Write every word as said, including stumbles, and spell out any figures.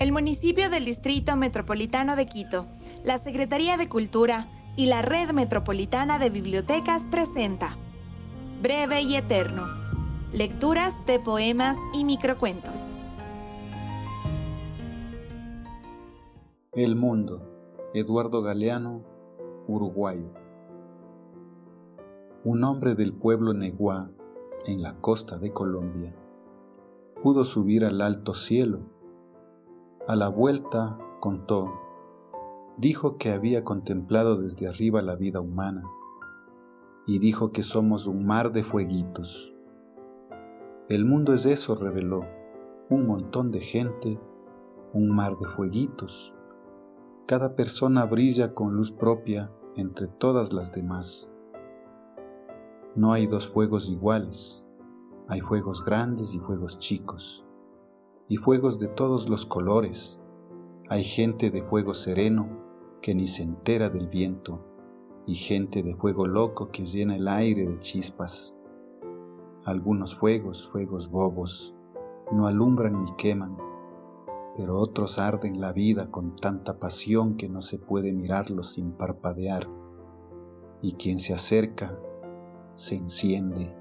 El municipio del Distrito Metropolitano de Quito, la Secretaría de Cultura y la Red Metropolitana de Bibliotecas presenta Breve y Eterno, lecturas de poemas y microcuentos. El Mundo, Eduardo Galeano, uruguayo. Un hombre del pueblo Neguá, en la costa de Colombia, pudo subir al alto cielo. A la vuelta contó, dijo que había contemplado desde arriba la vida humana, y dijo que somos un mar de fueguitos. El mundo es eso, reveló, un montón de gente, un mar de fueguitos. Cada persona brilla con luz propia entre todas las demás. No hay dos fuegos iguales, hay fuegos grandes y fuegos chicos, y fuegos de todos los colores. Hay gente de fuego sereno que ni se entera del viento, y gente de fuego loco que llena el aire de chispas. Algunos fuegos, fuegos bobos, no alumbran ni queman, pero otros arden la vida con tanta pasión que no se puede mirarlos sin parpadear, y quien se acerca se enciende